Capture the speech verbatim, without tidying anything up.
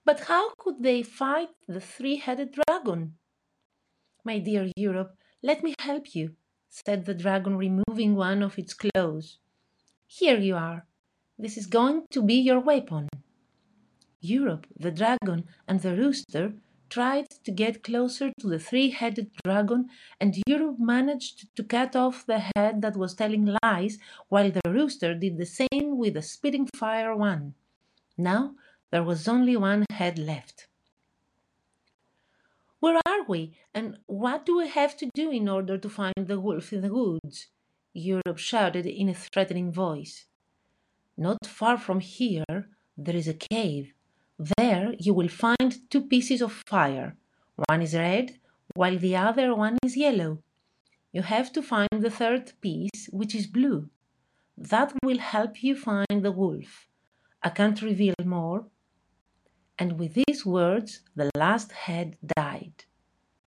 But how could they fight the three-headed dragon? My dear Europe, let me help you, said the dragon, removing one of its claws. Here you are. This is going to be your weapon. Europe, the dragon, and the rooster tried to get closer to the three-headed dragon, and Europe managed to cut off the head that was telling lies, while the rooster did the same with the spitting fire one. Now there was only one head left. Where are we, and what do we have to do in order to find the wolf in the woods? Europe shouted in a threatening voice. Not far from here there is a cave. There you will find two pieces of fire. One is red, while the other one is yellow. You have to find the third piece, which is blue. That will help you find the wolf. I can't reveal more. And with these words, the last head died.